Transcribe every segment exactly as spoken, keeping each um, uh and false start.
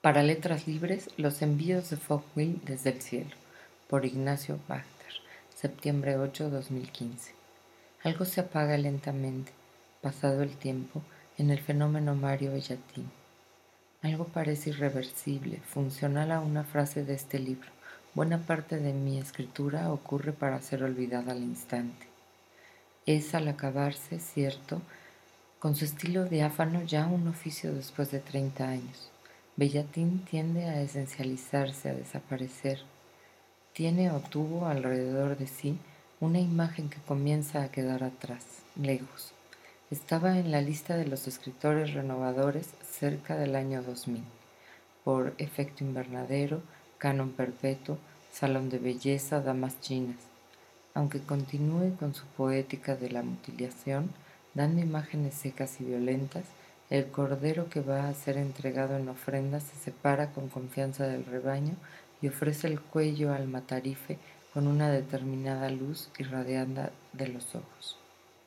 Para letras libres, Los envíos de Fogwill desde el cielo, por Ignacio Bachter, septiembre ocho, dos mil quince. Algo se apaga lentamente, pasado el tiempo, en el fenómeno Mario Bellatín. Algo parece irreversible, funcional a una frase de este libro. Buena parte de mi escritura ocurre para ser olvidada al instante. Es al acabarse, cierto, con su estilo diáfano ya un oficio después de treinta años. Bellatín tiende a esencializarse, a desaparecer. Tiene o tuvo alrededor de sí una imagen que comienza a quedar atrás, lejos. Estaba en la lista de los escritores renovadores cerca del año dos mil, por Efecto Invernadero, Canon Perpetuo, Salón de Belleza, Damas Chinas. Aunque continúe con su poética de la mutilación, dando imágenes secas y violentas, el cordero que va a ser entregado en ofrenda se separa con confianza del rebaño y ofrece el cuello al matarife con una determinada luz irradiada de los ojos.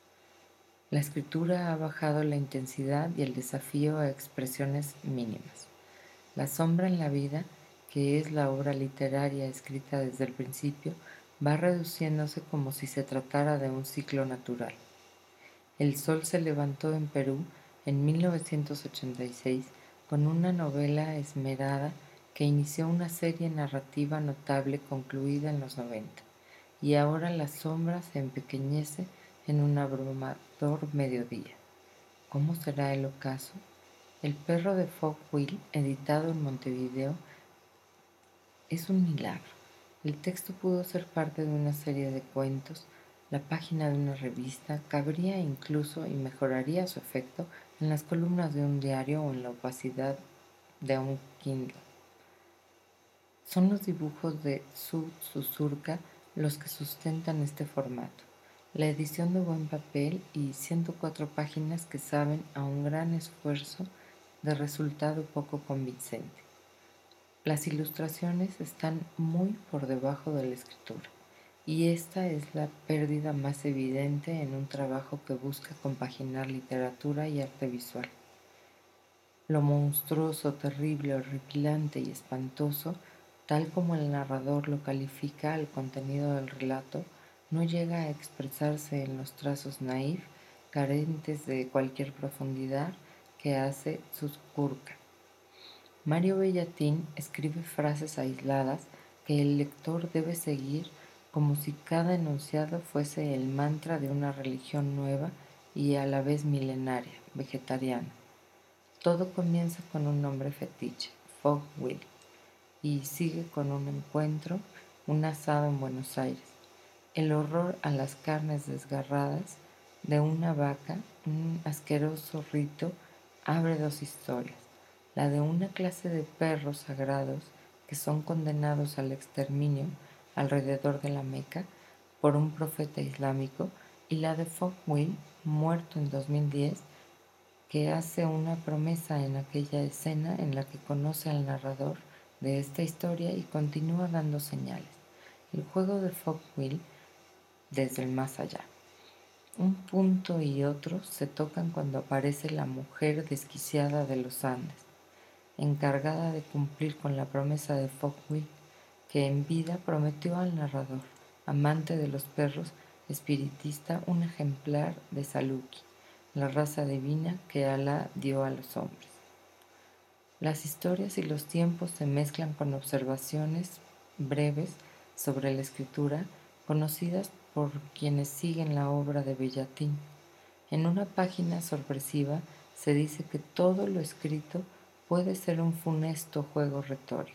La escritura ha bajado la intensidad y el desafío a expresiones mínimas. La sombra en la vida, que es la obra literaria escrita desde el principio, va reduciéndose como si se tratara de un ciclo natural. El sol se levantó en Perú en mil novecientos ochenta y seis con una novela esmerada que inició una serie narrativa notable concluida en los noventa, y ahora la sombra se empequeñece en un abrumador mediodía. ¿Cómo será el ocaso? El perro de Fogwill, editado en Montevideo, es un milagro. El texto pudo ser parte de una serie de cuentos, la página de una revista, cabría incluso y mejoraría su efecto en las columnas de un diario o en la opacidad de un Kindle. Son los dibujos de Sud Susurca los que sustentan este formato, la edición de buen papel y ciento cuatro páginas que saben a un gran esfuerzo de resultado poco convincente. Las ilustraciones están muy por debajo de la escritura, y esta es la pérdida más evidente en un trabajo que busca compaginar literatura y arte visual. Lo monstruoso, terrible, horripilante y espantoso, tal como el narrador lo califica al contenido del relato, no llega a expresarse en los trazos naif, carentes de cualquier profundidad, que hace Susurca. Mario Bellatín escribe frases aisladas que el lector debe seguir como si cada enunciado fuese el mantra de una religión nueva y a la vez milenaria, vegetariana. Todo comienza con un nombre fetiche, Fogwill, y sigue con un encuentro, un asado en Buenos Aires, el horror a las carnes desgarradas de una vaca, un asqueroso rito, abre dos historias. La de una clase de perros sagrados que son condenados al exterminio alrededor de la Meca por un profeta islámico, y la de Fogwill, muerto en dos mil diez, que hace una promesa en aquella escena en la que conoce al narrador de esta historia y continúa dando señales. El juego de Fogwill desde el más allá. Un punto y otro se tocan cuando aparece la mujer desquiciada de los Andes, encargada de cumplir con la promesa de Fogwill, que en vida prometió al narrador, amante de los perros, espiritista, un ejemplar de Saluki, la raza divina que Alá dio a los hombres. Las historias y los tiempos se mezclan con observaciones breves sobre la escritura, conocidas por quienes siguen la obra de Bellatín. En una página sorpresiva se dice que todo lo escrito puede ser un funesto juego retórico.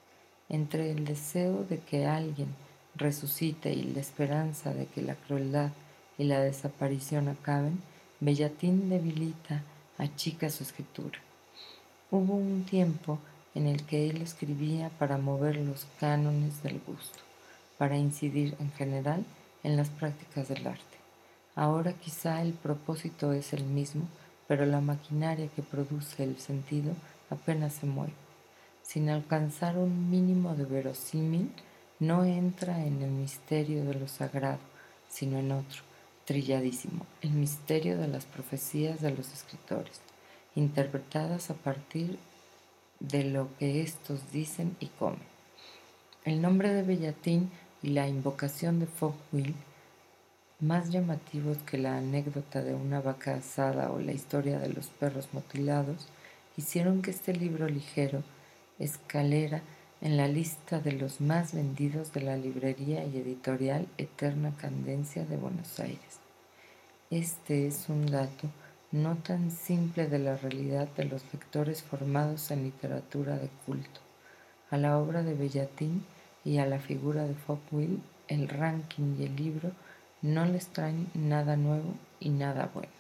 Entre el deseo de que alguien resucite y la esperanza de que la crueldad y la desaparición acaben, Bellatín debilita, achica su escritura. Hubo un tiempo en el que él escribía para mover los cánones del gusto, para incidir en general en las prácticas del arte. Ahora quizá el propósito es el mismo, pero la maquinaria que produce el sentido apenas se mueve. Sin alcanzar un mínimo de verosímil, no entra en el misterio de lo sagrado, sino en otro, trilladísimo, el misterio de las profecías de los escritores, interpretadas a partir de lo que éstos dicen y comen. El nombre de Bellatín y la invocación de Fogwill, más llamativos que la anécdota de una vaca asada o la historia de los perros mutilados, hicieron que este libro ligero escalera en la lista de los más vendidos de la librería y editorial Eterna Cadencia de Buenos Aires. Este es un dato no tan simple de la realidad de los lectores formados en literatura de culto. A la obra de Bellatín y a la figura de Fogwill, el ranking y el libro no les traen nada nuevo y nada bueno.